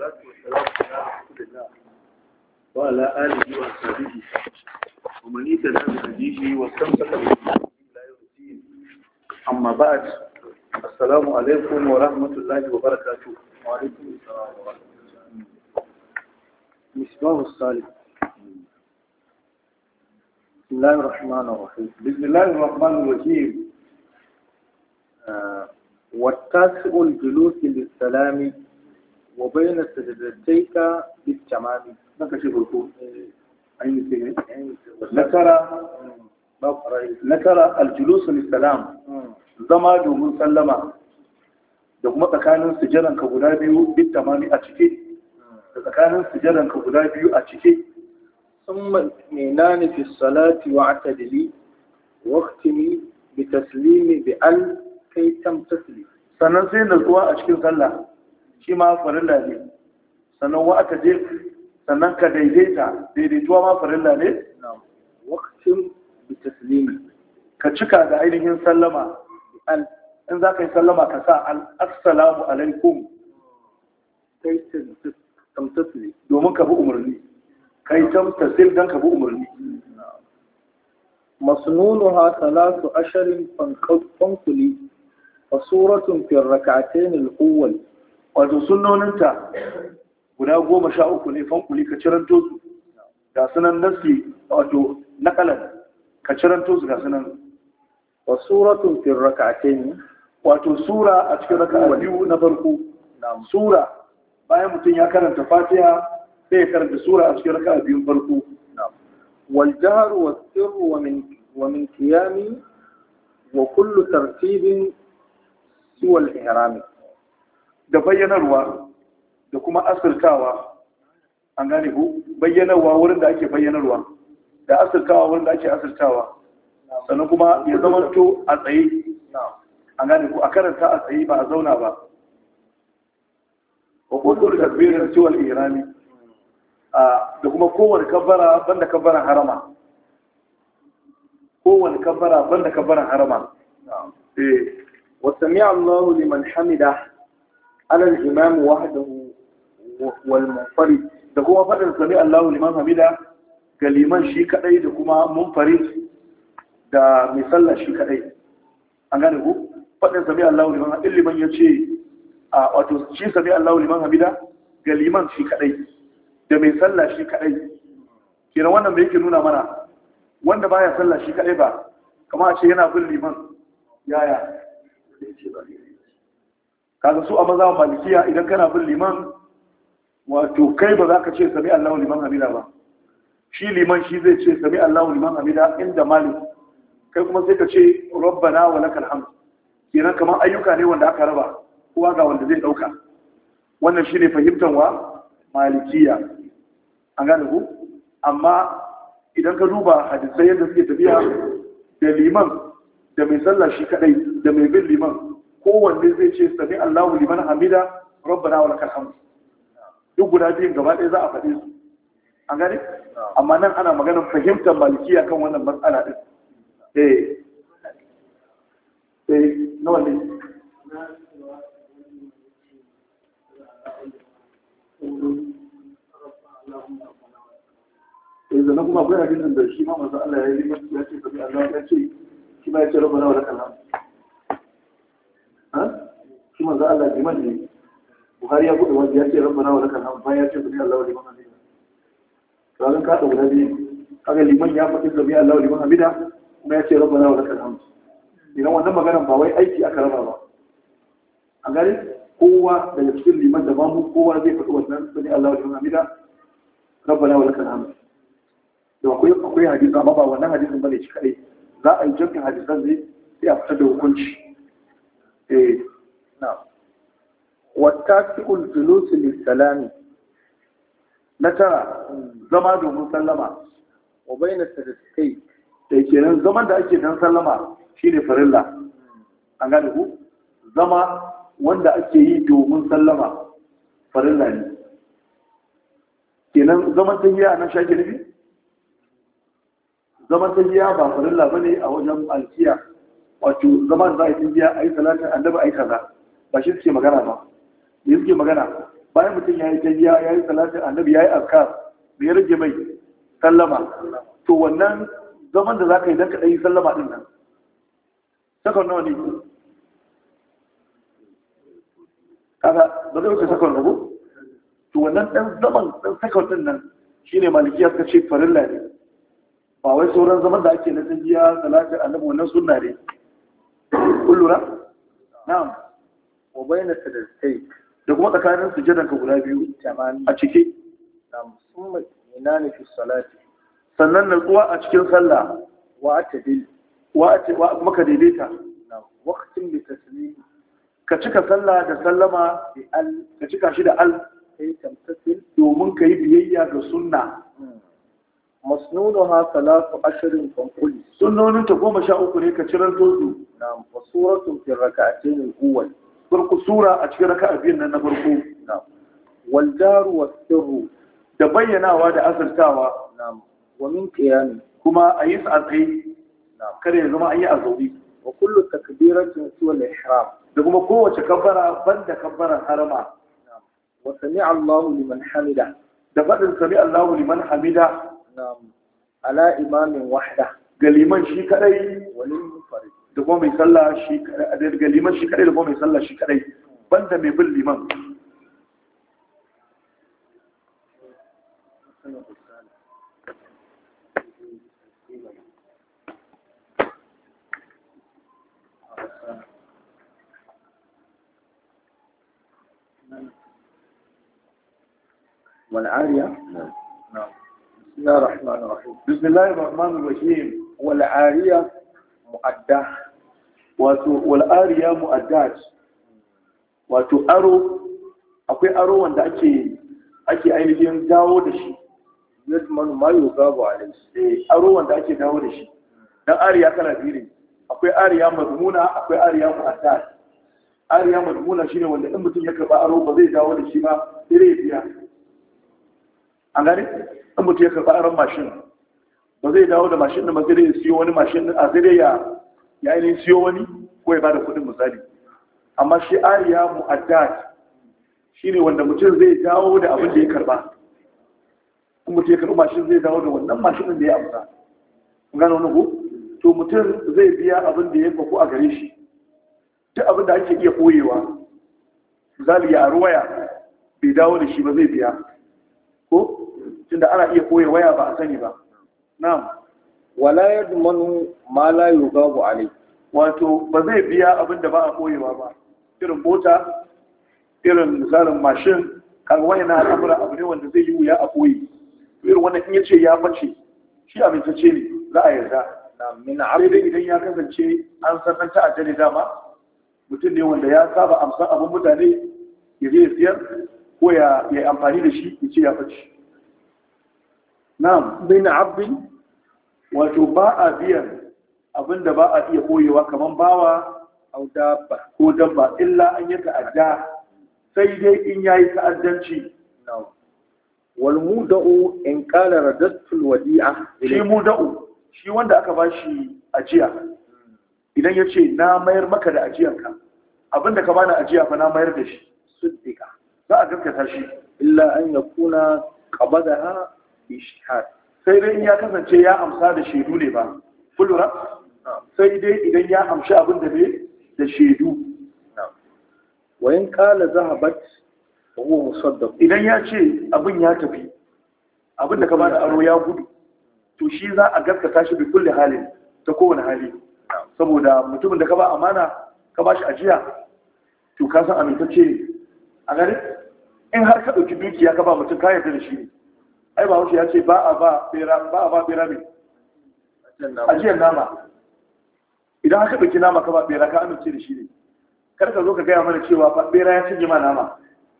والصلاة والسلام على رسول الله وعلى آله وصحبه ومن اهتدى بهديه واستمسك بسنته إلى يوم الدين. أما بعد، السلام عليكم ورحمة الله وبركاته. وعليكم السلام ورحمة الله. مصباح الصالح. بسم الله الرحمن الرحيم. بسم الله الرحمن الرحيم. والتاسع الجلوس للسلام وبين سجدتيك بالتمام. نكر الجلوس للسلام zama domin sallama da kuma tsakanin sujadanka guda biyu bit tamami a cike da tsakanin sujadanka guda biyu a cike. ثم مينان في الصلاة واعتدلي واختمي بتسليم بأل كي تمتثلي. sannan sai nutsuwa a cikin sallah shi ma farilla ne. sannan wa'tadil, sannan ka daidaituwa ma farilla ne. waqtim bitaslimi, ka cika da ainihin sallama. al in za ka yi sallama ka sa assalamu alaikum kai tamtasili domin ka bi umarni, kai tamtasil don ka bi umarni. masnunuha salatu asharin fankuli wa suratun fi rak'atayn al-awwal. wato sunnoninta guda 13 ne, fankuli ka ciranto su ga sunan nasi, wato nakalan ka ciranto su ga sunan. wa suratun fi rak'atayn, wato sura a cikin raka'a biyu na farko. sura bayan mutum ya karanta fatiha sai ya karanta sura a cikin raka'a biyun farko. wal jahr wa sirr wa min qiyami wa kullu tartibin siwa al ihram. da bayyanarwa da kuma asirtawa, an gane ku, bayyanarwa wurin da ake bayyanarwa da asirtawa wurin da ake asirtawa, sannan kuma ya zama to a tsaye, an gane ku, a karanta a tsaye ba a zauna ba. wa kullu takbirin siwa al ihrami, da kuma kowane kabbara banda kabbaran harama, kowane kabbara banda kabbaran harama. wa sami'a Allahu liman hamida ala al-imam wahdahu wal munfarid, da kuma fadin sami Allahu liman hamida ga liman shi kadai da kuma munfarid da mai sallah shi kadai, an gane ku, fadin sami Allahu liman hamida liman yace wato shi sami Allahu liman hamida ga liman shi kadai da mai sallah shi kadai. kenan wannan bai yake nuna mana wanda baya sallah shi kadai ba, kamar a ce yana bin liman yaya kaga su a mazhabin malikiya idan kana bin liman, wato kai ba za ka ce sami Allahu liman hamida ba, shi liman shi zai ce sami Allahu liman hamida inda malik, kai kuma sai ka ce rabbana wa lakal hamd. kenan kamar ayyuka ne wanda aka raba, kowa ga wanda zai dauka. wannan shine fahimtar wa malikiya, an gane ku. amma idan ka duba hadisai yadda suke tafiya, da liman da mai sallah shi kadai da mai bin liman, kowanne zai ce sami Allahu liman hamida rabbana wa lakal hamd. duk guda biyun gaba ɗaya za a faɗe su, an gane. amma nan ana maganar fahimtar malikiya kan wannan matsala din. nawa ne zana kuma akwai hadisin da shi ma manzo Allah ya yi ya ce sabi Allah ya ce shi ma ya ce rabbana wa lakal hamd. shi manzo Allah liman ne, Buhari ya buɗe wanda ya ce rabbana wa lakal hamd bayan ya ce sabi Allah wa liman hamida. kazan ka da guda biyu, kaga liman ya faɗi sabi Allah wa liman hamida kuma ya ce rabbana wa lakal hamd. idan wannan maganar ba wai aiki aka raba ba, a gari kowa daga cikin liman da mamu kowa zai faɗi wannan sabi Allah wa liman hamida rabbana wa lakal hamd. da akwai hadisi, amma ba wannan hadisin bane shi kadai, za a yi jam'in hadisan zai sai a fitar da hukunci. na wattasi'ul julus lis-salami, na tara zama domin sallama. wa bayna sajdatay, da kenan zaman da ake dan sallama shine farilla, an gane ku. zama wanda ake yi domin sallama farilla ne. kenan zaman tahiyya nan shake nufi, zaman tahiyya ba farilla bane a wajen alkiya, wato zaman za a yi tahiyya a yi salatin annabi a yi kaza, ba shi suke magana ba. me suke magana? bayan mutum ya yi tahiyya ya yi salatin annabi ya yi azkar da ya rage mai sallama, to wannan zaman da za ka yi don ka ɗan yi sallama ɗin nan sakon nawa ne? kaga ba zai wuce sakon rabu? To wannan ɗan zaman ɗan sakon ɗin nan shi ne malikiya suka ce farilla ne, ba wai sauran zaman da ake na tahiyya salatin annabi wannan sunna ne. kun lura? na'am. wa bayna sajdatai da kuma tsakanin sujadan ka guda biyu a cike. na'am summa inani fi salati sannan natsuwa a cikin sallah wa atadil wa kuma ka daidaita. na'am waqtin bi taslim ka cika sallah da sallama bi al ka cika shi da al kai tamtasil domin ka yi biyayya ga sunna. masnunuha salatu ashrin fanquli sunnonin ta 13 ne ka cirar tozu. na'am wa suratun fi rak'atayn al-awwal farko sura a cikin raka'a biyun nan na farko. na'am wal jaru was sirru da bayyanawa da asirtawa. na'am wa min qiyam kuma a yi a tsaye na'am kada ya zama an yi a zaune. wa kullu takbiratin suwa al-ihram da kuma kowace kabbara banda kabbaran harama. na'am wa sami'a Allahu liman hamida da faɗin sami Allahu liman hamida na'am ala imamin wahda ga liman shi kadai walil munfarid da kuma mai sallah shi kadai, ga liman shi kadai da kuma mai sallah shi kadai banda mai bin liman. والعارية نعم بسم الله الرحمن الرحيم بسم الله الرحمن الرحيم. والعارية مؤدة والآرية مؤدات wato aro akwai aro wanda ake ainihin dawo da shi yadman ma yugabu alayhi aro wanda ake dawo da shi dan ariya kana biyu ne, akwai ariya madmuna akwai ariya mu'addat. ariya madmuna shine wanda in mutum ya karba aro ba zai dawo da shi ba sai dai ya biya. an gane in mutum ya karba aron mashin ba zai dawo da mashin din ba sai dai ya siyo wani mashin din a sai dai ya ainihin siyo wani ko ya bada kuɗin misali. amma shi ariya mu'addat shine wanda mutum zai dawo da abin da ya karba. in mutum ya karba mashin zai dawo da wannan mashin da ya amsa. kun gane wani ko to mutum zai biya abin da ya faku a gare shi. duk abin da ake iya koyewa misali ya aro waya bai dawo da shi ba zai biya ko tunda ana iya koye waya ba a sani ba. na'am. wala yadmanu ma la yugabu alayhi wato ba zai biya abin da ba a koyewa ba, irin mota irin misalin mashin kaga wani na al'amura abu ne wanda zai yi wuya a koyi. irin wannan in yace ya bace shi amintacce ne za a yarda. min sai dai idan ya kasance an san dan ta'adda ne dama mutum ne wanda ya saba amsan abin mutane ya je ya siyar ko ya yi amfani da shi ya ce ya bace. na'am. bin abdin wato ba a biyan abinda ba a iya koyewa kamar bawa au dabba ko dabba illa an yi ta'adda sai dai in yayi ta'addanci. na'am wal muda'u in qala radattu al wadi'a shi muda'u shi wanda aka bashi ajiya idan yace na mayar maka da ajiyarka abinda ka bani ajiya fa na mayar da shi suddika za a gaskata shi illa an yakuna qabadaha bi shahad sai dai in ya kasance ya amsa da shaidu ne ba kullura sai dai idan ya amshi abin da ne da shaidu. wa in qala zahabat wa huwa musaddaq idan ya ce abin ya tafi abin da ka bada aro ya gudu to shi za a gaskata shi bi kulli halin ta kowane hali saboda mutumin da ka ba amana ka ba shi ajiya to ka san amintacce ne a gare in har ka dauki dukiya ka ba mutum ka yarda da shi ne. ai ba wasu ya ce ba a ba bera ne ajiyar nama. idan haka ɗauki nama ka ba bera ka amince da shi ne, kar ka zo ka gaya mana cewa bera ya cinye ma nama.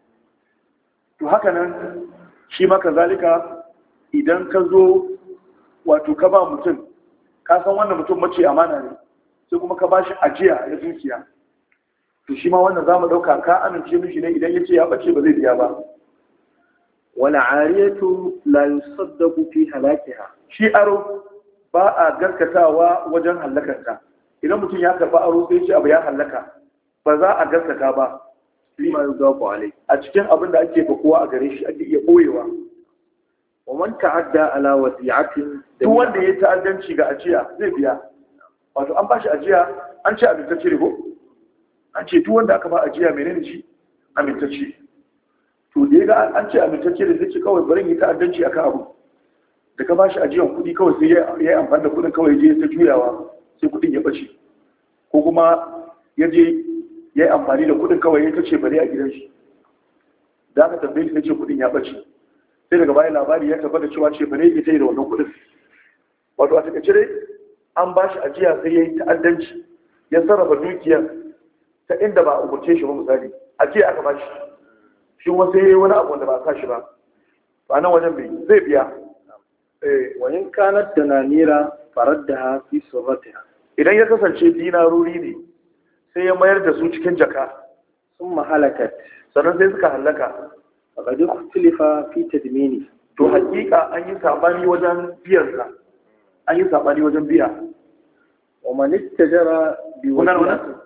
to haka nan shi maka zalika idan ka zo wato ka ba mutum ka san wannan mutum mace amana ne sai kuma ka ba shi ajiya na dukiya to shi ma wannan za mu ɗauka ka amince mishi ne idan ya ce ya ɓace ba zai biya ba. wala ariyatu la yusaddaqu fi halakiha shi aro ba a gaskatawa wajen hallakarta. idan mutum ya karba aro sai ce abu ya hallaka ba za a gaskata ba bima yudafu alai, a cikin abin da ake fakuwa a gare shi ake iya boyewa. wa man ta'adda ala wadi'atin, duk wanda ya ta'addanci ga ajiya zai biya. Wato an ba shi ajiya, an ce amintacce ne ko? An ce duk wanda aka ba ajiya menene shi? Amintacce. To da ya ga an ce amintacce da zai ce kawai bari yi ta'addanci akan abu. Da ka ba shi ajiyan kuɗi kawai sai ya yi amfani da kuɗin kawai je ta juyawa sai kuɗin ya ɓace. Ko kuma ya je ya yi amfani da kuɗin kawai ya ta ce bari a gidan shi. Da aka tambaye shi sai ce kuɗin ya ɓace. Sai daga bayan labari ya tabbata cewa ce bari ya ta yi da wannan kuɗin. Wato a takaice dai an ba shi ajiya sai ya yi ta'addanci ya sarrafa dukiyar ta inda ba a umarce shi ba misali. Ajiya aka ba shi. Shi kuma sai ya yi wani abu wanda ba a sa shi ba. Ba nan wajen bai zai biya. Wayin kanar da nanira farar da hafi surratiha, idan ya kasance dinarori ne sai ya mayar da su cikin jaka sun mahalakat, sannan sai suka halaka a gaji kutilifa fi tadmini, to hakika an yi sabani wajen biyansa, an yi sabani wajen biya. wa manista jara wannan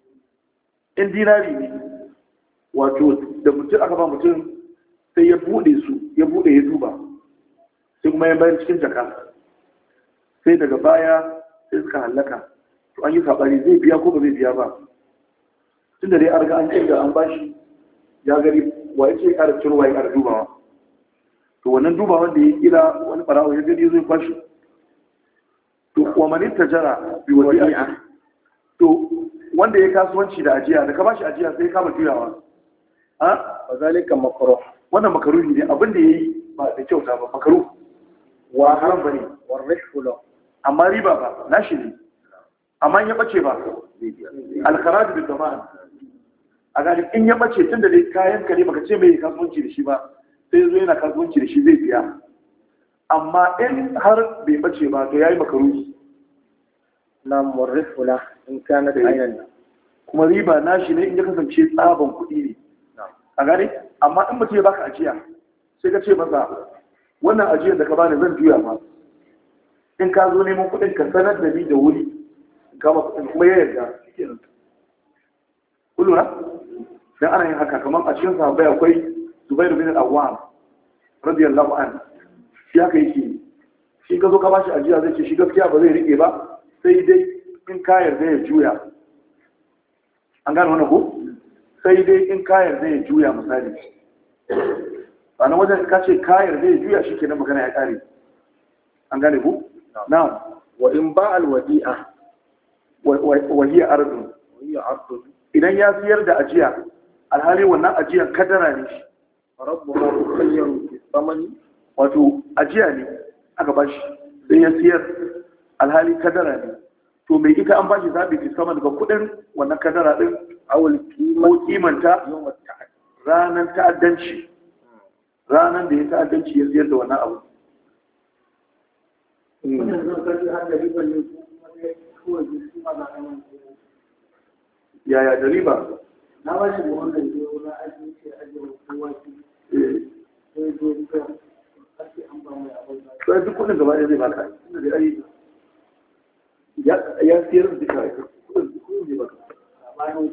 in dinari ne wato da mutum aka ba mutum sai ya bude su ya duba sai kuma ya bayar cikin jaka sai daga baya sai suka hallaka, to an yi sabani zai biya ko ba zai biya ba. Tun da dai an riga an kirga an bashi ya gari wa ya ce ya ƙara cirowa ya ƙara dubawa, to wannan dubawan da ya kila wani ɓarawo ya gani zai kwashi. To wa manin tajara bi wadi'a, to wanda ya kasuwanci da ajiya da ka bashi ajiya sai ya kama juyawa wa zalika makruh, wannan makaruhi ne, abin da yayi ba da kyauta ba, makaruh wa haram bane, wa rishfu lahu, amma riba ba nashi ne, amma in ya bace ba al-kharaj bil zaman. A gani in ya bace tunda dai kayan ka ne baka ce mai kasuwanci da shi ba, sai yazo yana kasuwanci da shi zai biya. Amma in har bai bace ba to yayi makaruhi. na murrifu lahu in kana da aynan, kuma riba nashi ne in ya kasance tsaban kuɗi ne. A gani amma in mutum ya baka ajiya sai ka ce masa wannan ajiyar da ka bani zan juya ma, in ka zo neman kuɗin ka sanar da ni da wuri in kama kuɗin kuma ya yarda shikenan. Kullum dan ana yin haka, kamar a cikin sahabbai akwai Zubair bin al-Awwam radiyallahu anhu, shi haka yake, shi ka zo ka bashi ajiya zai ce shi gaskiya ba zai rike ba sai dai in ka yarda ya juya. An gane wannan ko? Sai dai in ka yarda ya juya misali. A nan wajen ka ce ka yarda ya juya shi kenan magana ya kare. An gane ku? Na'am. wa in ba al-wadi'a wa hiya ardun, idan ya siyar da ajiya alhali wannan ajiyar kadara ne shi, rabbuha mukhayyarun fi thamani, wato ajiya ne aka bashi sai ya siyar alhali kadara ne, to mai ita an bashi zabi fi sama daga kudin wannan kadara din awal ko kimanta ranar ta'addanci, ranar da ya ta'addanci ya siyar da wannan abu. Yaya da riba? Na ba shi buhun da ke wani ajiye ce ajiyar kowa ki sai zo duka ake an ba mai abin da Sai duk kudin gaba ɗaya zai baka, inda da ai ya siyar da duka kudin zai baka. bayan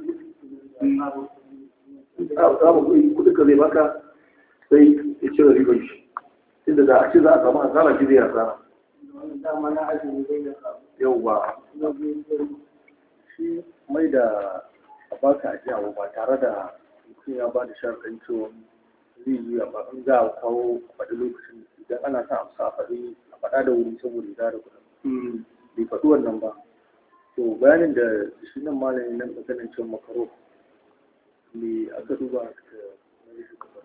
Kudin ka zai baka sai ya cire ribar shi, inda da a ce za a samu asara shi zai asara. wannan dama na ajiye zai da samu Yauwa. shi mai da a baka ajiya ba tare da mutum ya ba da sharɗin cewa zai yi ba in za a kawo faɗi lokacin idan ana sa amsa a faɗa da wuri saboda ya da kuɗin bai faɗi wannan ba. To bayanin da shi nan malamin nan maganin cewa makaro me aka duba da wani shugaba.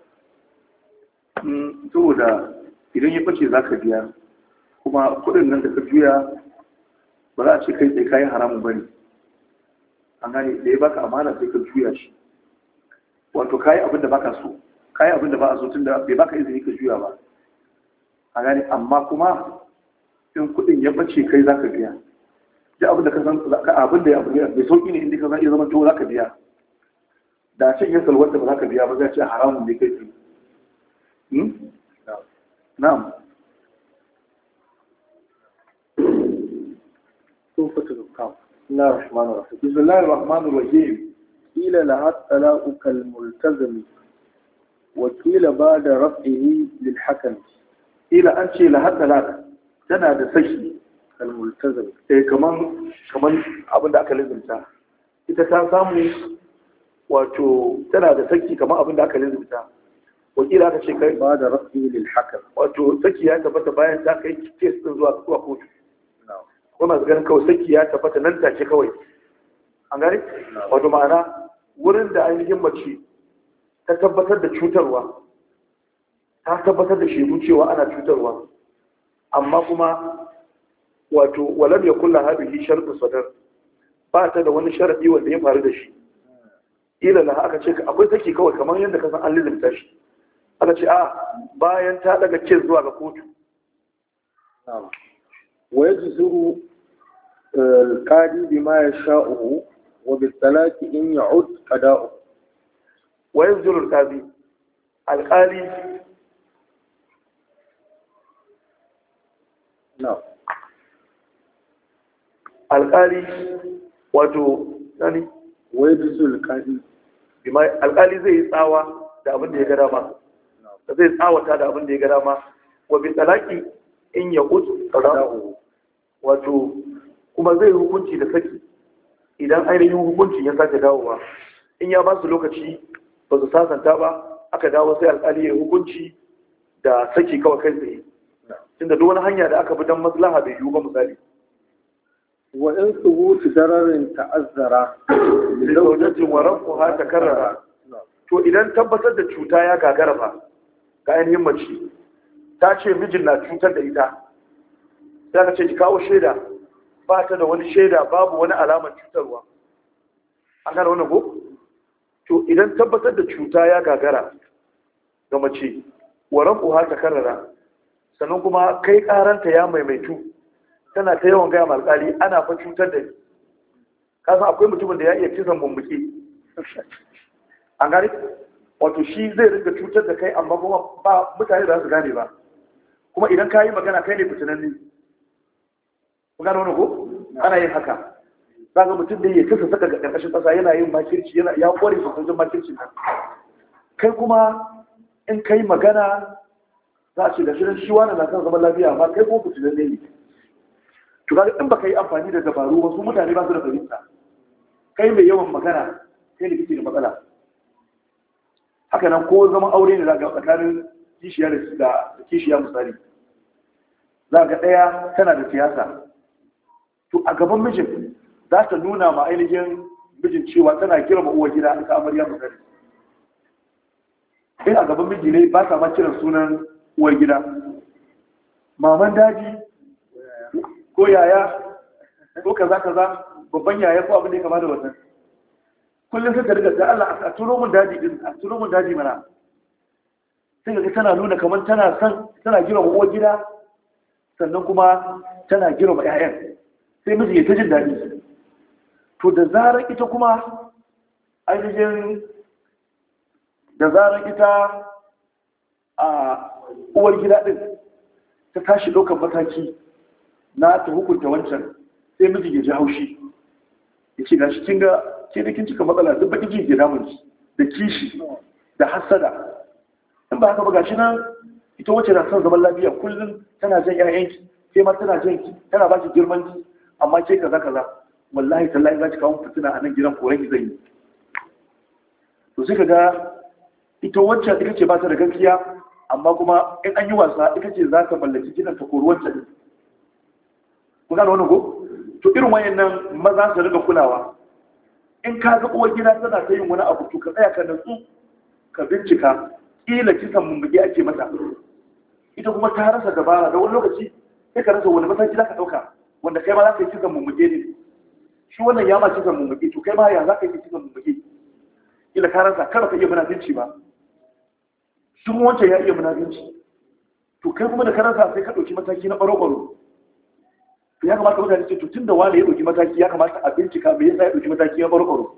Saboda idan ya bace za ka biya, kuma kuɗin nan da ka juya ba za a ce kai tsaye kayan haramun bane. An gane da ya baka amana sai ka juya shi, wato kayi abin da baka so, kayi abin da ba a so tun da bai baka izini ka juya ba. A gane amma kuma in kudin ya bace kai za ka biya, duk abin da ka san abin da ya abu mai sauƙi ne inda ka san iya zama to za ka biya. Da cin yin salwanta ba za ka biya ba za ce haramun ne kai tsaye. Na'am. Tufatul Hukam. بسم الله الرحمن الرحيم. بسم الله الرحمن الرحيم. qila laha talaqu kal multazami wa qila ba'da raf'ihi lil hakam. ila an ce laha talaq tana da saki kal multazami kaman abin da aka lizumta ita ta samu wato tana da saki kaman abin da aka lizumta wakila aka ce kai ba da rafi lil hakam, wato saki ya tabbata bayan ta kai kes din zuwa kotu kuma masu ganin kawai saki ya tabbata nan take kawai an gane wato ma'ana wurin da ainihin mace ta tabbatar da cutarwa ta tabbatar da shaidu cewa ana cutarwa amma kuma wato walam ya kulla habihi shartu sadar ba ta da wani sharadi wanda ya faru da shi ila na aka ce akwai saki kawai kamar yadda ka san an lizimta shi aka ce a bayan ta daga kes zuwa ga kotu wa yajzuru al-qadi bima yasha'u wa bil-talaqi in ya'ud qada'u. wa yajzuru al-qadi al-qali al-qali wato nani wa yajzuru al-qadi bima al-qali zai yi tsawa da abin da ya ga dama zai tsawata da abin da ya ga dama wa bi talaqi in yaqut qada'u wato kuma zai hukunci da saki idan ainihin hukuncin ya sake dawowa in ya ba su lokaci ba su sasanta ba aka dawo sai alƙali ya hukunci da saki kawai kai tsaye tunda duk wani hanya da aka bi don maslaha bai yiwu ba misali wa in thubutu dararin ta'azzara li zawjatin wa rafuha takarrara to idan tabbatar da cuta ya gagara ba ga ainihin mace ta ce mijin na cutar da ita sai ka ce ki kawo shaida ba ta da wani shaida babu wani alamar cutarwa an gane wannan ko to idan tabbatar da cuta ya gagara ga mace waran uha ta karrara sannan kuma kai karanta ya maimaitu tana ta yawan gaya alƙali ana fa cutar da ni kasan akwai mutumin da ya iya kisan bumbuke an gane wato shi zai rinka cutar da kai amma kuma ba mutane da su gane ba kuma idan ka yi magana kai ne fitinanni ku gane wani ko ana yin haka za ga mutum da ya kasa saka ga ƙarƙashin ƙasa yana yin makirci ya kware sosai wajen makirci nan kai kuma in kai magana za a ce da shirin shi wani na kan zaman lafiya amma kai kuma fitinanne ne to kaga in baka yi amfani da dabaru wasu mutane ba su da fahimta kai mai yawan magana kai ne kike da matsala haka nan ko zaman aure ne za ga tsakanin kishiya da kishiya misali za ga ɗaya tana da siyasa to a gaban mijin za ta nuna ma ainihin mijin cewa tana girma uwar gida ita amarya misali in a gaban miji ne ba sa ma kiran sunan uwar gida maman daji ko yaya ko kaza kaza babban yaya ko abin da ya kama da wannan kullum sai ta riga da Allah a turo mun daji din a turo mun daji mana sai ga tana nuna kamar tana son tana girma uwar gida sannan kuma tana girma ƴaƴan sai miji ya ta jin daɗi to da zarar ita kuma ainihin da zarar ita a uwar gida din ta tashi ɗaukar mataki na ta hukunta wancan sai miji ya ji haushi ya ce gashi kin ga ke da kin cika matsala duk baki ji ke damun ki da kishi da hasada in ba haka ba gashi nan ita wacce na son zaman lafiya kullum tana jan ƴaƴanki sai ma tana jan ki tana ba ki girman ki amma ke kaza kaza wallahi tallahi za ki kawo fitina a nan gidan koren ki zai yi to sai kaga ita wacce ita ce ba ta da gaskiya amma kuma in an yi wasa ita ce za ta mallaki gidan ta kori wancan ku gane wannan ko to irin wayannan maza su riga kulawa in ka ga uwar gida tana ta yin wani abu to ka tsaya ka natsu ka bincika kila kisan mummuke ake mata ita kuma ta rasa dabara da wani lokaci sai ka rasa wani mataki za ka ɗauka wanda kai ma za ka yi kisan mummuke ne shi wannan ya ma kisan mummuke to kai ma ya za ka yi kisan mummuke kila ka rasa kada ka iya munafinci ba shi wancan ya iya munafinci to kai kuma da ka rasa sai ka ɗauki mataki na ɓaro-ɓaro to ya kamata mutane ce to tun da wani ya ɗauki mataki ya kamata a bincika me yasa ya ɗauki mataki na ɓaro-ɓaro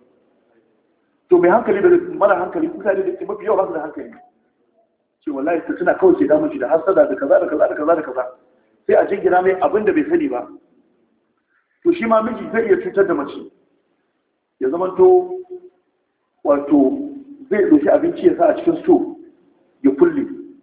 to mai hankali da mara hankali mutane da mafi yawa ba su da hankali ce wallahi ta tuna kawai ke damun shi da hasada da kaza da kaza da kaza da kaza sai a jingina mai abin da bai sani ba to shi ma miji zai iya cutar da mace ya zama to wato zai ɗauki abinci ya sa a cikin sto ya kulle.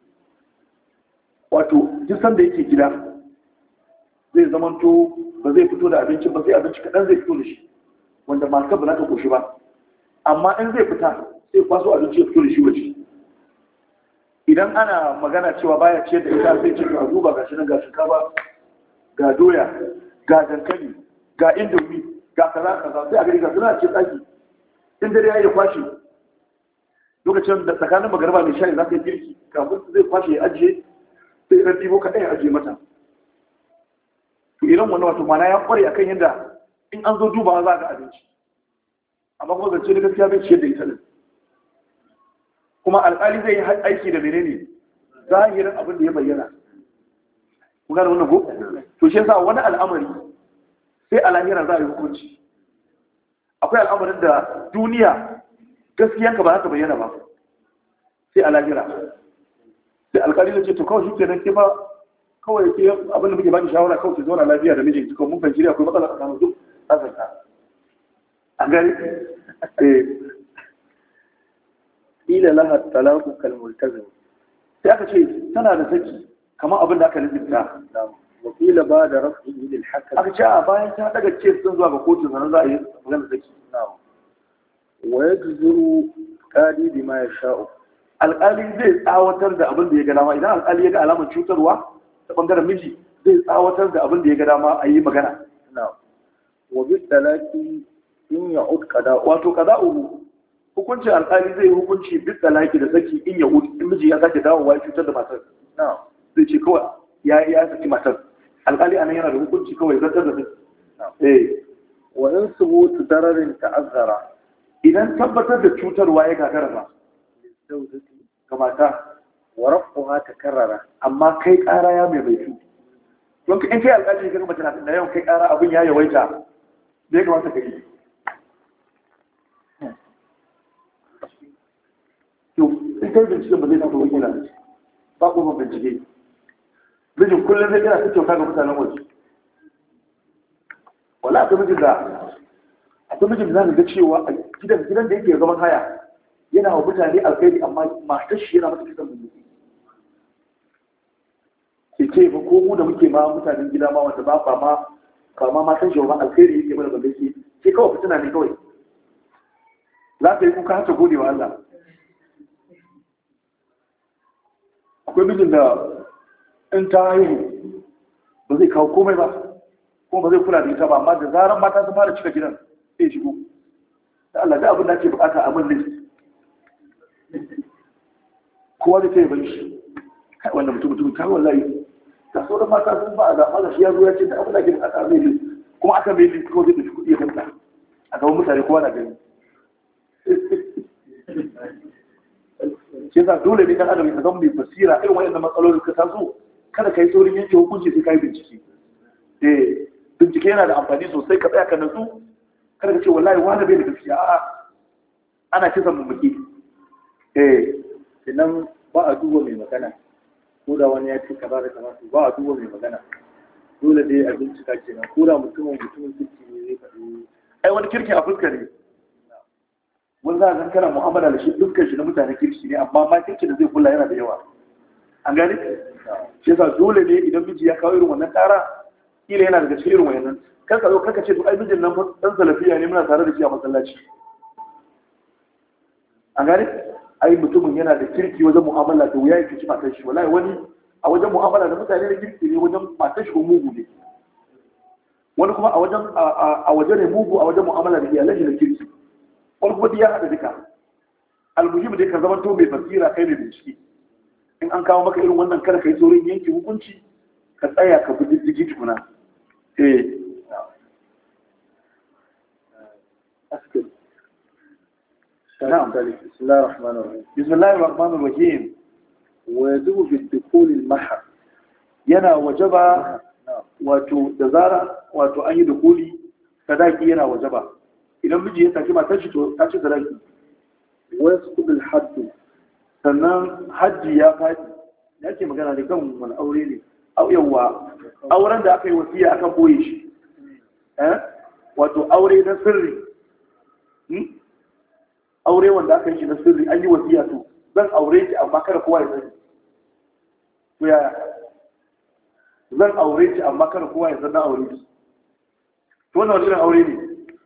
Wato duk sanda yake gida zai zamanto ba zai fito da abinci ba, sai abinci kaɗan zai fito da shi wanda matar ba za ta koshi ba, amma in zai fita sai kwaso abinci ya fito da shi waje. Idan ana magana cewa baya ciyar da ita sai ce ga duba ga shi nan, ga shinkafa, ga doya, ga dankali, ga indomi, ga kaza kaza, sai a gari ga suna ce tsaki. In dare ya yi kwashe lokacin da tsakanin magarba mai shayi za ka yi girki, kafin zai kwashe ya ajiye, sai ran ɗibo kaɗai ya ajiye mata. To irin wannan wato mana ya ƙware akan yadda in an zo dubawa za a ga abinci, amma kuma zance da gaskiya bai ciyar da ita din. Kuma alƙali zai yi aiki da menene zahirin abin da ya bayyana. Kun gane wannan ko? To shi yasa wani al'amari sai a lahira za a yi hukunci. Akwai al'amarin da duniya gaskiyanka ba za ta bayyana ba, sai a lahira. Sai alƙali zai ce to kawai shi kenan ke ba kawai ke abin da muke baki shawara kawai ke zauna lafiya da mijinki, kuma mun fahimci akwai matsala tsakanin duk azanta. An gani? ila laha talaqu kal multazim, sai aka ce tana da saki kamar abin da aka lizinta. wa qila ba da raf'i lil hakam, aka ce a bayan ta daga ce sun zuwa ga kotu sanan za a yi magana saki. wa yajzuru qadi bima yasha'u, alƙali zai tsawatar da abin da ya ga dama. Idan alƙali ya ga alamar cutarwa ta bangaren miji zai tsawatar da abin da ya ga dama a yi magana. wa bi talaqi in ya'ud qada'u, wato qada'u hukuncin alƙali zai hukunci bi talaqi da saki in ya'ud, in miji ya sake dawowa ya cutar da matar zai ce kawai ya saki matar. Alƙali anan yana da hukunci kawai zartar da saki. wa in subutu dararin ta'azzara, idan tabbatar da cutarwa ya gagara ba ga mata, wa raf'uha takarrara, amma kai ƙara ya mai baitu. Don in kai alƙali ga mace na yawan kai ƙara abin ya yawaita, da ya kamata ka yi. To in kai binciken ba zai tafi wani yana ba kuma bincike. Mijin kullum zai gina ta kyauta ga mutanen waje. Wala akwai mijin da za ga cewa a gidan da yake zaman haya yana wa mutane alkhairi, amma matar shi yana mata kisan mummuki. Ke ce ba ko mu da muke ma mutanen gida ma wanda ba ma matan shi ba alkhairi yake mana balle ke kawai fitina ne kawai. Za ka yi kuka hata gode wa Allah. Akwai mijin da in ta haihu ba zai kawo komai ba, kuma ba zai kula da ita ba, amma da zarar mata sun fara cika gidan sai shigo da Allah da abin da ake bukata a min list. Kowa da sai bai shi kai wannan mutum kai wallahi da sauran mata sun ba a zaɓa da shi ya zo ya ce da abin da ake bukata a mai list, kuma aka mai list ko zai da kuɗi ya fita a gaban mutane kowa na gani. Shi yasa dole ne dan adam ya zama mai basira irin wayannan matsalolin ka taso, kada ka yi saurin yanke hukunci sai ka yi bincike. Bincike yana da amfani sosai, ka tsaya ka natsu, kada ka ce wallahi wani bai da gaskiya, a'a ana kisan mummuki. Idan ba a duba mai magana, ko da wani ya ce kaza da kaza, ba a duba mai magana, dole dai a bincika kenan, ko da mutumin kirki ne zai faɗi. Ai wani kirki a fuska ne, wani za a zan kana mu'amala da shi fuskar shi na mutane kirki ne, amma ma kirki da zai kula yana da yawa. An gani? Shi yasa dole ne idan miji ya kawo irin wannan ƙara, kila yana daga cikin irin wayannan. Kan ka zo kaka ce to ai mijin nan dan salafiya ne muna tare da shi a masallaci. An gani? Ai mutumin yana da kirki wajen mu'amala da wuya yake ci matar shi. Wallahi wani a wajen mu'amala da mutane da kirki ne, wajen matar shi ko mugu ne. Wani kuma a waje ne mugu, a wajen mu'amala da iyalai da kirki. Wani kuma ya haɗa duka. Almuhim dai ka zama to mai basira kai mai bincike. In an kawo maka irin wannan kada ka yi saurin yanke hukunci, ka tsaya ka bi diddigi tukuna. نعم. بسم الله الرحمن الرحيم. بسم الله الرحمن الرحيم. ويجب بالدخول المحر. yana wajaba wato da zara wato an yi dukuli sadaki yana wajaba. Idan miji ya saki matar shi to ta ci sadaki. ويسقط الحد. sannan hajji ya faɗi. Yake magana da kan wani aure ne. Yawa auren da aka yi wasiya aka boye shi. Wato aure na sirri. aure wanda aka yi shi na sirri an yi wasiya to zan aure ki amma kada kowa ya sani to yaya zan aure ki amma kada kowa ya san na aure ki to wannan wani irin aure ne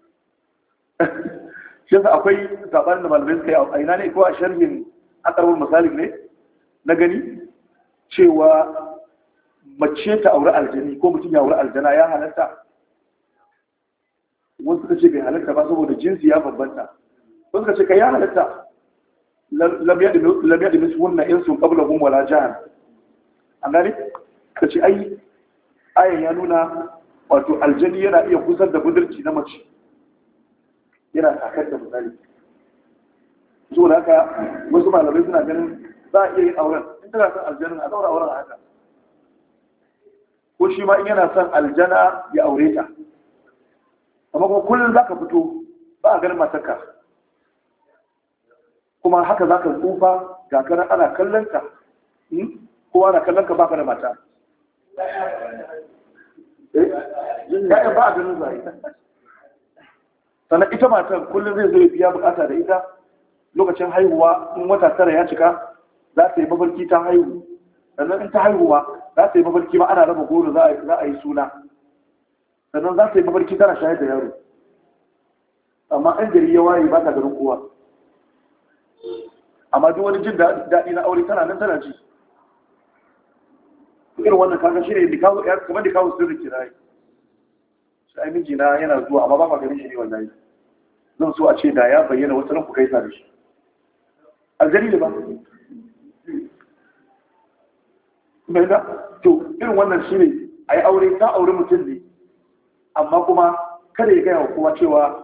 shi yasa akwai sabanin da malamai suka yi a ina ne ko a sharhin akarwar misali ne na gani cewa mace ta aure aljani ko mutum ya aure aljana ya halatta wasu suka ce bai halatta ba saboda jinsi ya bambanta wasu suka ce kai ya halatta lam yadi misu wannan insu qabla hum wala jahan an gani ka ce ai ayan ya nuna wato aljani yana iya kusar da budurci na mace yana takar da misali so da haka wasu malamai suna ganin za a iya yin auren in tana son aljanin a daura auren a haka ko shi ma in yana son aljana ya aure ta amma kuma kullum za ka fito ba a ganin matarka kuma haka za ka tsufa ga kanan ana kallon ka kowa ana kallon ka baka da mata ya'yan ba a ganin zai sannan ita matan kullum zai zo ya biya bukata da ita lokacin haihuwa in wata tara ya cika za ta yi mafarki ta haihu sannan in ta haihuwa za ta yi mafarki ma ana raba goro za a yi suna sannan za ta yi mafarki tana shayar da yaro amma an gari ya waye ba ta garin kowa amma duk wani jin daɗi na aure tana nan tana ji irin wannan kaga shi ne kamar da kawo sirri kirayi shi ai mijina yana zuwa amma ba ma ganin shi ne wallahi zan so a ce da ya bayyana wata ran ku gaisa da shi aljani ne ba mai da to irin wannan shi ne a yi aure ta aure mutum ne amma kuma kada ya gaya wa kowa cewa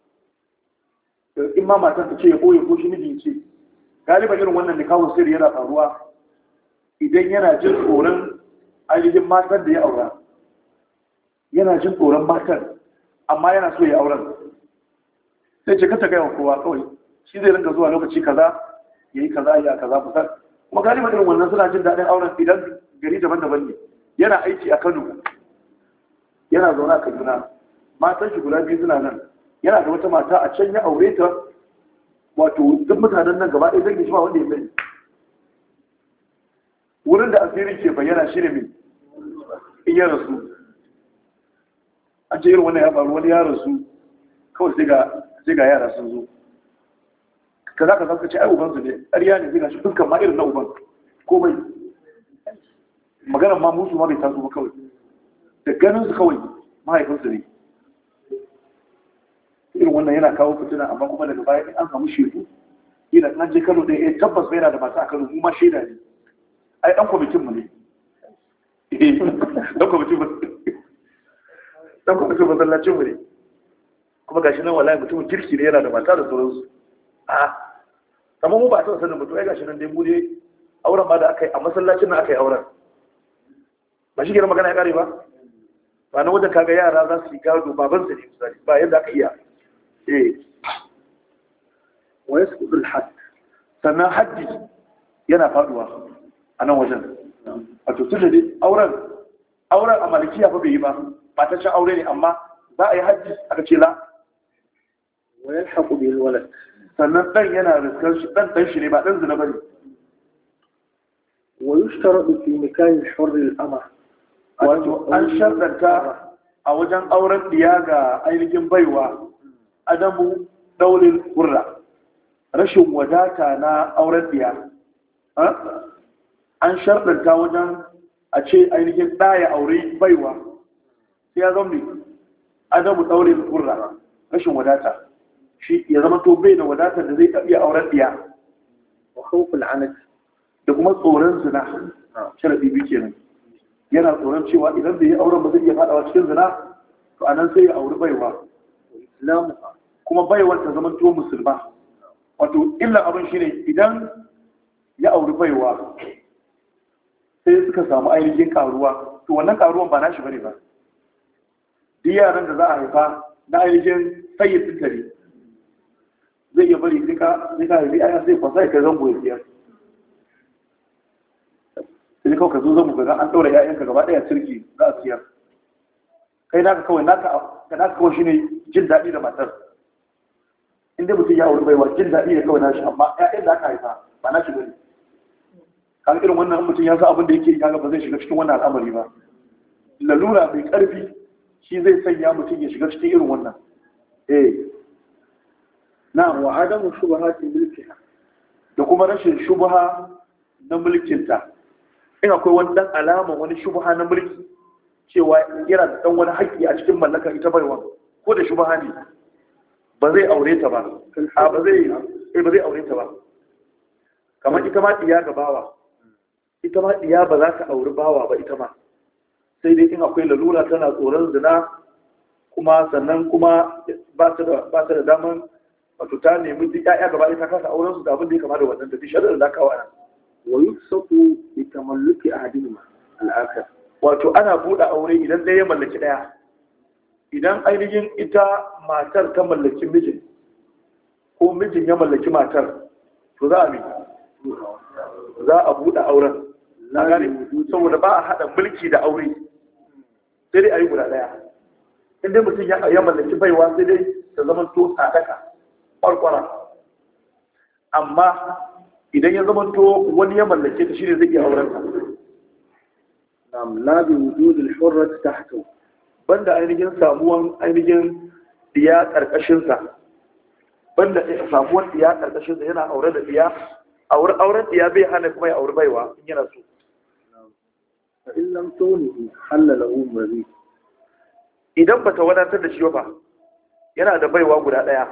in ma matar ta ce ya ɓoye ko shi mijin ce galiban irin wannan da kawo sirri yana faruwa idan yana jin tsoron ainihin matar da ya aura yana jin tsoron matar amma yana so ya auren sai ce kata gaya wa kowa kawai shi zai rinka zuwa lokaci kaza ya yi kaza ya kaza kusa kuma galiban irin wannan suna jin daɗin auren idan gari daban-daban ne yana aiki a Kano yana zaune a Kaduna matan shi guda biyu suna nan yana da wata mata a can ya aure ta wato duk mutanen nan gaba ɗaya zai shi ba wanda ya sani wurin da asirin ke bayyana shi ne mai in ya rasu an ce irin wannan ya faru wani ya rasu kawai sai ga yara sun zo ka za ka zaka ce ai ubansu ne ƙarya ne zai gashi dukkan ma irin na uban komai maganar ma musu ma bai taso ba kawai da ganin su kawai mahaifinsu ne irin wannan yana kawo fitina amma kuma daga baya in an samu shedu ina an je Kano ɗaya ya tabbas bai yana da masu a Kano mu ma shaida ne ai ɗan kwamitin mu ne ɗan kwamitin masallacin mu ne kuma gashi nan wallahi mutumin kirki ne yana da mata da sauransu a kamar mu ba a taɓa sanin mutum ai gashi nan dai mu ne auren ma da aka yi a masallacin nan aka yi auren ba shi gina magana ya ƙare ba ba na wajen kaga yara za su yi gado babansa ne misali ba yadda aka iya wa yasqudul hadd sannan haddi yana faduwa a nan wajen wato tun da auren a malikiya fa bai yi ba mataccen aure ne amma za a yi haddi aka ce la wa yalhaqu bil walad sannan dan yana riskar shi dan shi ne ba dan zina bane wa yushtaradu fi nikahi hurr al ama wato an sharɗanta a wajen auren diya ga ainihin baiwa adamu daulin hurra rashin wadata na auren diya an sharɗanta wajen a ce ainihin ɗaya aure baiwa sai ya zama adamu daulin hurra rashin wadata shi ya zama to bai da wadatar da zai iya auren diya wa khawful anat da kuma tsoron zina sharaɗi biyu kenan yana tsoron cewa idan bai yi auren ba zai iya faɗawa cikin zina to a nan sai ya auri baiwa islamu kuma baiwar ta zama to musulma wato illan abin shi ne idan ya auri baiwa sai suka samu ainihin karuwa to wannan karuwan ba nashi bane ba duk yaran da za a haifa na ainihin sayyid tare zai iya bari sai ka haifi ayan sai kwasa ya kai zango ya siyar sai kawai ka zo zan ga an ɗaura ‘ya'yanka gaba ɗaya cirki za a siyar kai naka kawai shine jin daɗi da matar inda mutum ya auri baiwa jin daɗi da kawai nashi amma ƴaƴan da aka haifa ba nashi bane kaga irin wannan mutum ya san abin da yake kaga ba zai shiga cikin wannan al'amari ba lalura mai ƙarfi shi zai sanya mutum ya shiga cikin irin wannan na'am wa adamu shubahati mulkiha da kuma rashin shubha na mulkinta in akwai wani dan alama wani shubha na mulki cewa yana da dan wani haƙƙi a cikin mallakar ita baiwa ko da shubha ne ba zai aure ta ba ba zai aure ta ba kamar ita ma diya ga bawa ita ma diya ba za ta auri bawa ba ita ma sai dai in akwai lalura tana tsoron zina kuma sannan kuma ba ta da daman wato ta nemi duk ƴaƴa gaba ɗaya ta kasa auren su da abin da ya kama da wannan da bishar da kawo nan wa yusafu bi tamalluki ahadihima al-akhar wato ana buɗe aure idan ɗaya ya mallaki ɗaya idan ainihin ita matar ta mallaki mijin ko mijin ya mallaki matar to za a buɗe auren na gane saboda ba a haɗa mulki da aure sai dai a yi guda ɗaya inda mutum ya mallaki baiwa sai dai ta zama to sadaka ƙwarƙwara amma idan ya zama to wani ya mallake ta shi ne zai iya auren ta nam la bi wujudil hurrat tahtu banda ainihin samuwan ainihin diya karkashin sa banda samuwan diya karkashin sa yana aure da diya auren diya bai hana kuma ya aure baiwa in yana so fa in lam tuni halalahu mazi idan bata wadatar da shi ba yana da baiwa guda daya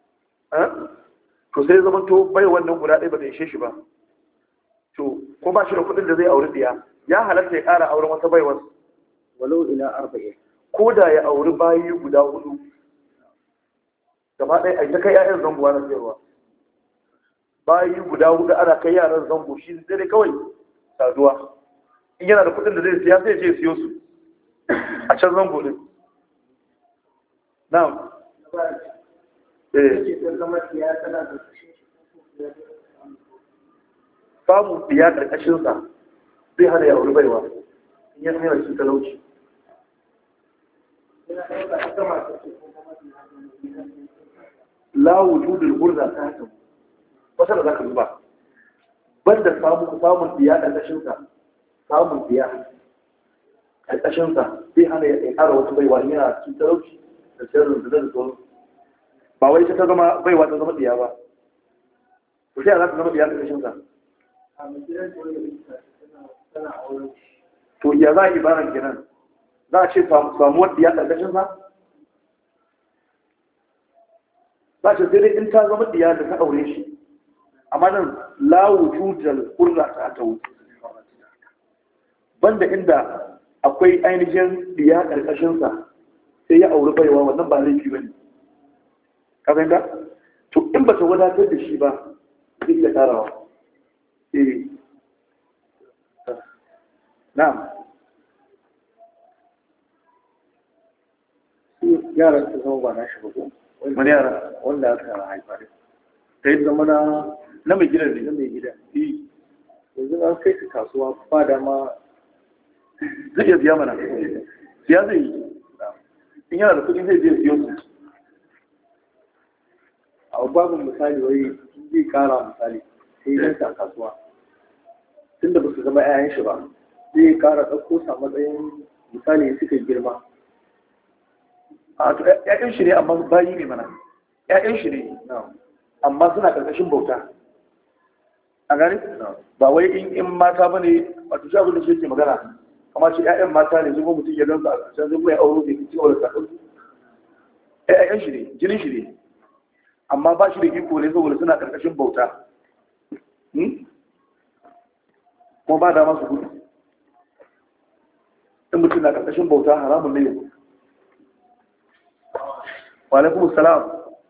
to sai zaman to bai wannan guda ɗaya ba ta ishe shi ba to ko ba shi da kuɗin da zai auri diya ya halatta ya ƙara auren wata baiwar walau ila 40 ko da ya auri bayi guda 4 gaba ɗaya ai ta kai ƴaƴan zango na sayarwa bayi guda 4 ana kai yaran zango shi sai dai kawai saduwa in yana da kuɗin da zai siya sai ya je siyo su a can zango din na'am samun biya ƙarƙashinsa zai hana ya auri baiwa in yana yana cikin talauci la wujudul gurza ta haka wata da za ka zuba banda samun biya ƙarƙashinsa samun biya ƙarƙashinsa zai hana ya ƙara wata baiwa in yana cikin talauci da sirrin da zai zo ba wai ta zama baiwa ta zama diya ba to sai za ta zama diya ƙarƙashin sa to ya za a yi baran kenan za a ce samuwar diya ƙarƙashin sa za a ce sai dai in ta zama diya da ta aure shi amma nan la wujudal qurra ta tawu banda inda akwai ainihin diya ƙarƙashin sa sai ya aure baiwa wannan ba laifi bane kafin da to in ba ta wadatar da shi ba zai iya tarawa na'am yaran su zama ba na shi ba ko wani yara wanda aka haifa da ta yi zama na mai gidan ne na mai gida yanzu an kai su kasuwa ba dama zai iya siya mana siya zai yi in yana da kudi zai je siyo su a babin misali wai zai kara misali sai yi a kasuwa tun da ba su zama 'ya'yan shi ba zai kara ɗauko sa matsayin misali suka girma a to 'ya'yan shi ne amma bayi ne mana 'ya'yan shi ne amma suna ƙarƙashin bauta a gani ba wai in mata ba ne wato shi abin da shi ke magana kamar shi 'ya'yan mata ne zuwa mutum ya gansu a can zai mai auro ne ci gaba da sakon 'ya'yan shi ne jinin shi ne amma ba shi da iko ne saboda suna ƙarƙashin bauta kuma ba dama su gudu in mutum na ƙarƙashin bauta haramun ne yau wa alaikum salam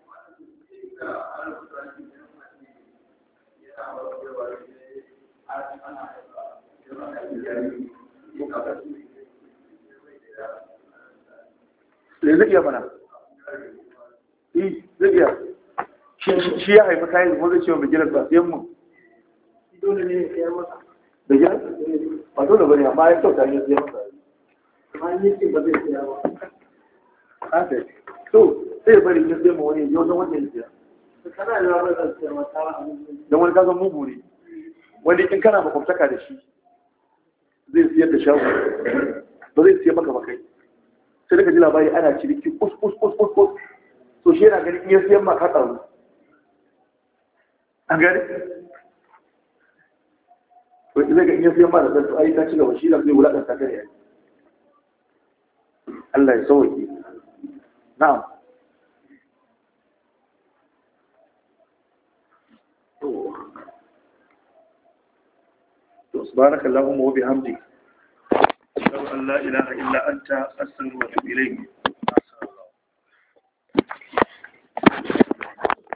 zai iya mana zai iya shi ya haifi kayan da zai ce wa mai gidan ba siyan mu dole ne ya sayar masa da gida ba dole bane amma ya kyauta ne siyan masa amma ne ce ba zai sayar ba haka so sai bari ya siyan mu wani yau don wanda ya siya kana da wani gaskiyar wata abin don wani kasan mugu ne, wani in kana makwabtaka da shi zai siyar da shago ba zai siyar maka bakai sai daga ji labari ana ciniki kus so shi yana ganin iya siyan ma ka tsaro an gani to zai ga iya siyan ma da zarto ai ta ci gaba shi da zai wulaƙanta kare yayi Allah ya sauke na'am سبحانك اللهم وبحمدك أشهد أن لا إله إلا أنت أستغفرك وأتوب إليك